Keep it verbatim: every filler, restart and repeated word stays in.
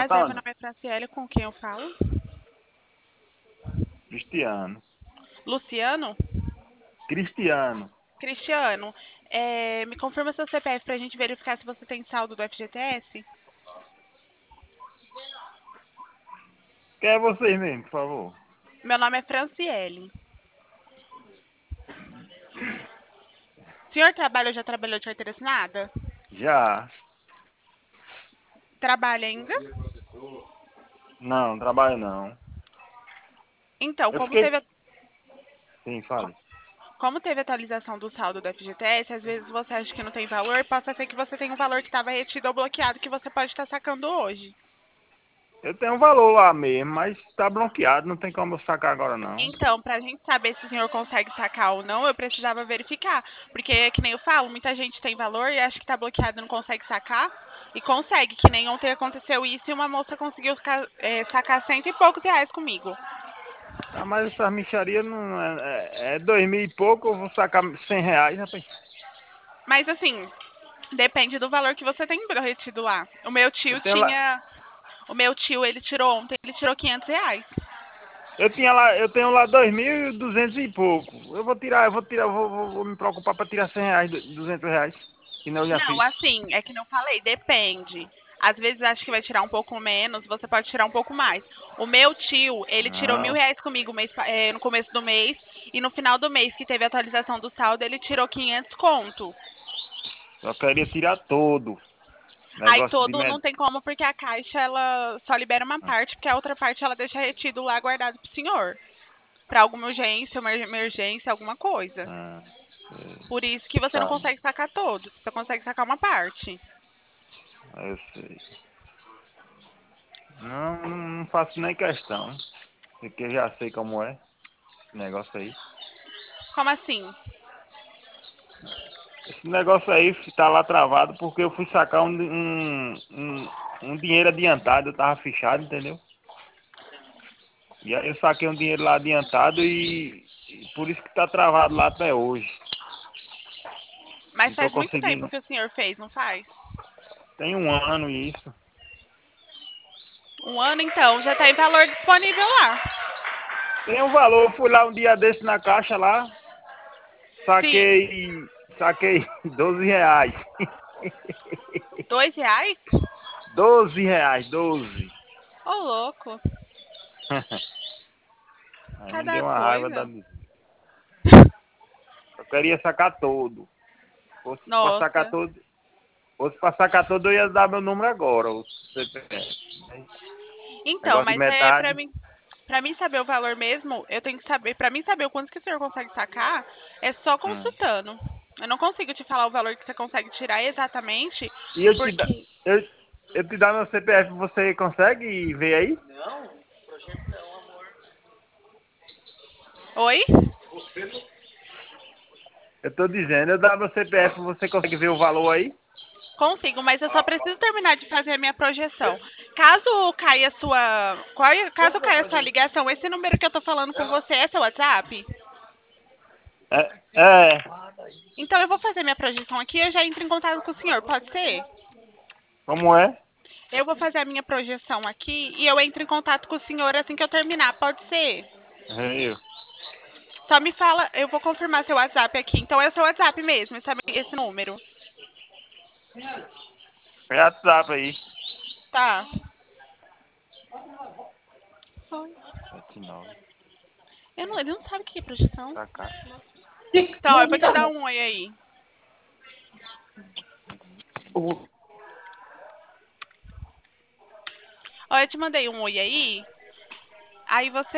Boa Prazer, meu tarde. nome é Franciele, com quem eu falo? Cristiano. Luciano? Cristiano. Cristiano, é, me confirma seu C P F pra gente verificar se você tem saldo do F G T S? Quem é vocês mesmo, por favor? Meu nome é Franciele. O senhor trabalha ou já trabalhou de carteira assinada? Já. Trabalha ainda? Não, trabalho não. Então, Eu como teve, fiquei. a- Sim, fale. como teve atualização do saldo do F G T S, às vezes você acha que não tem valor, possa ser que você tenha um valor que estava retido ou bloqueado que você pode estar sacando hoje. Eu tenho um valor lá mesmo, mas tá bloqueado, não tem como eu sacar agora não. Então, para a gente saber se o senhor consegue sacar ou não, eu precisava verificar. Porque, que nem eu falo, muita gente tem valor e acha que está bloqueado e não consegue sacar. E consegue, que nem ontem aconteceu isso e uma moça conseguiu ca- eh, sacar cento e poucos reais comigo. Ah, mas essa micharia não é, é, é dois mil e pouco, eu vou sacar cem reais, rapaz. Mas assim, depende do valor que você tem retido lá. O meu Eu tio tenho lá. tinha. O meu tio, ele tirou ontem, ele tirou quinhentos reais. Eu tinha lá, eu tenho lá dois mil e duzentos e pouco. Eu vou tirar, eu vou tirar, eu vou, vou, vou me preocupar para tirar cem reais, duzentos reais. Que não eu já Não, fiz. assim, é que não falei, depende. Às vezes acho que vai tirar um pouco menos, você pode tirar um pouco mais. O meu tio, ele tirou mil Não. reais comigo mês pa- eh, no começo do mês, e no final do mês, que teve a atualização do saldo, ele tirou quinhentos conto. Eu queria tirar todo. Aí Negócio de todo não med... tem como, porque a caixa, ela só libera uma parte, porque a outra parte ela deixa retido lá guardado pro senhor. Pra alguma urgência, uma emergência, alguma coisa. Ah, sei. Por isso que você não Tá, consegue sacar todo, você só consegue sacar uma parte. eu sei. Não, não não faço nem questão. Porque eu já sei como é esse negócio aí. Como assim? Esse negócio aí tá lá travado porque eu fui sacar um, um, um, um dinheiro adiantado, eu tava fechado, entendeu? E aí eu saquei um dinheiro lá adiantado e, e por isso que tá travado lá até hoje. Mas Não tô faz muito tempo conseguindo. que o senhor fez, não faz? Tem um ano isso. Um ano, então, já tá em valor disponível lá. Tem um valor, eu fui lá um dia desse na caixa lá, Sim. saquei. Saquei doze reais. Dois reais? Doze reais, doze. Ô, louco. Aí me Cada deu uma raiva da coisa. miséria. Eu queria sacar todo. Fosse pra sacar Nossa. todo. Fosse pra sacar todo, eu ia dar meu número agora, o C P F. Mas Então, negócio de mas é pra metade. mim, para mim saber o valor mesmo, eu tenho que saber, pra mim saber o quanto que o senhor consegue sacar, é só Hum. consultando. Eu não consigo te falar o valor que você consegue tirar exatamente, E eu te, da, porque. eu, eu te dar meu C P F, você consegue ver aí? Oi? Eu tô dizendo, eu dar meu C P F, você consegue ver o valor aí? Consigo, mas eu só preciso terminar de fazer a minha projeção. Caso caia a sua, qual- caso caia a sua ligação, esse número que eu tô falando com você é seu WhatsApp? É, é. Então eu vou fazer minha projeção aqui e eu já entro em contato com o senhor, pode ser? Como é? Eu vou fazer a minha projeção aqui e eu entro em contato com o senhor assim que eu terminar, pode ser? Eu. Só me fala, eu vou confirmar seu WhatsApp aqui. Então é o seu WhatsApp mesmo, esse, esse número. É WhatsApp aí. Tá. Oi. Sete nove. Eu não, ele não sabe o que é projeção. Pra cá. Então, eu vou te dar um oi aí. O- Ó, eu te mandei um oi aí. Aí você